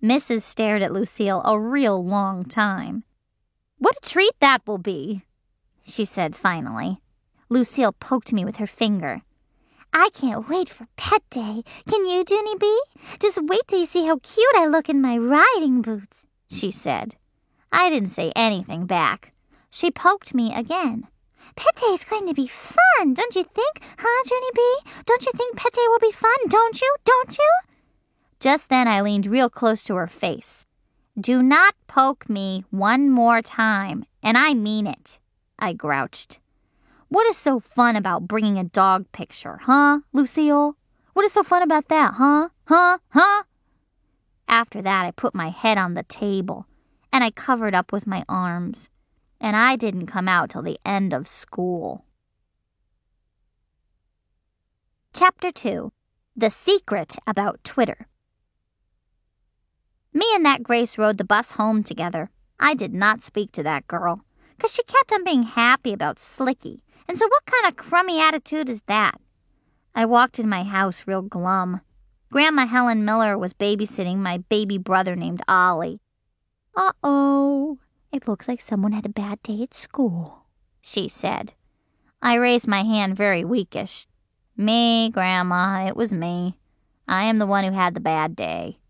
Mrs. stared at Lucille a real long time. "What a treat that will be," she said finally. Lucille poked me with her finger. "I can't wait for Pet Day. Can you, Junie B? Just wait till you see how cute I look in my riding boots," she said. I didn't say anything back. She poked me again. "Pet Day is going to be fun, don't you think, huh, Junie B? Don't you think Pet Day will be fun, don't you? Don't you?" Just then I leaned real close to her face. "Do not poke me one more time, and I mean it," I grouched. "What is so fun about bringing a dog picture, huh, Lucille? What is so fun about that, huh? Huh? After that, I put my head on the table, and I covered up with my arms, and I didn't come out till the end of school. Chapter 2. The Secret About Twitter. Me and that Grace rode the bus home together. I did not speak to that girl, 'cause she kept on being happy about Slicky, and so what kind of crummy attitude is that? I walked in my house real glum. Grandma Helen Miller was babysitting my baby brother named Ollie. "Uh-oh, it looks like someone had a bad day at school," she said. I raised my hand very weakish. "Me, Grandma, it was me. I am the one who had the bad day."